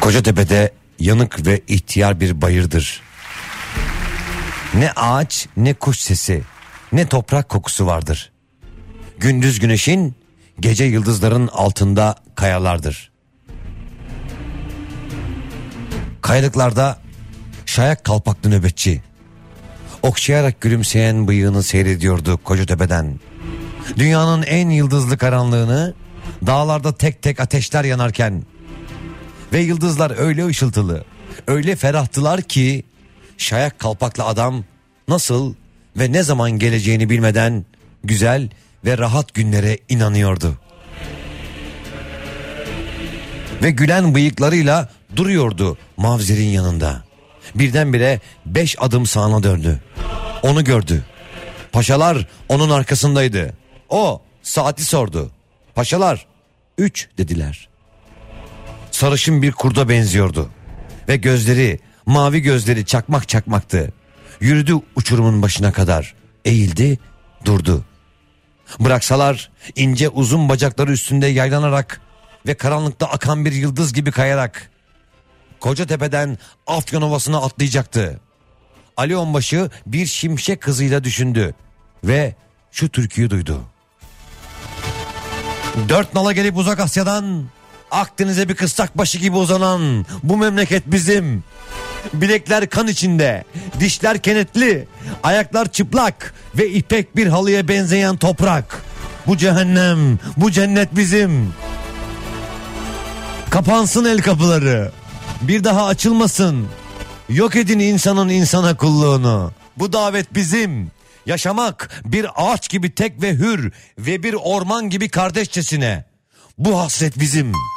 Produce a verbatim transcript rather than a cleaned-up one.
Kocatepe'de yanık ve ihtiyar bir bayırdır. Ne ağaç, ne kuş sesi, ne toprak kokusu vardır. Gündüz güneşin, gece yıldızların altında kayalardır. Kayalıklarda şayak kalpaklı nöbetçi, okşayarak gülümseyen bıyığını seyrediyordu Kocatepe'den. Dünyanın en yıldızlı karanlığını, dağlarda tek tek ateşler yanarken ve yıldızlar öyle ışıltılı, öyle ferahtılar ki şayak kalpaklı adam nasıl ve ne zaman geleceğini bilmeden güzel ve rahat günlere inanıyordu. Ve gülen bıyıklarıyla duruyordu Mavzer'in yanında. Birdenbire beş adım sağına döndü. Onu gördü. Paşalar onun arkasındaydı. O saati sordu. Paşalar üç dediler. Sarışın bir kurda benziyordu. Ve gözleri, mavi gözleri çakmak çakmaktı. Yürüdü uçurumun başına kadar. Eğildi, durdu. Bıraksalar ince uzun bacakları üstünde yaylanarak ve karanlıkta akan bir yıldız gibi kayarak Kocatepe'den Afyonovası'na atlayacaktı. Ali Onbaşı bir şimşek hızıyla düşündü ve şu türküyü duydu. Dört nala gelip uzak Asya'dan Akdeniz'e bir kıstak başı gibi uzanan bu memleket bizim. Bilekler kan içinde, dişler kenetli, ayaklar çıplak ve ipek bir halıya benzeyen toprak. Bu cehennem, bu cennet bizim. Kapansın el kapıları, bir daha açılmasın. Yok edin insanın insana kulluğunu. Bu davet bizim. Yaşamak bir ağaç gibi tek ve hür ve bir orman gibi kardeşçesine. Bu hasret bizim.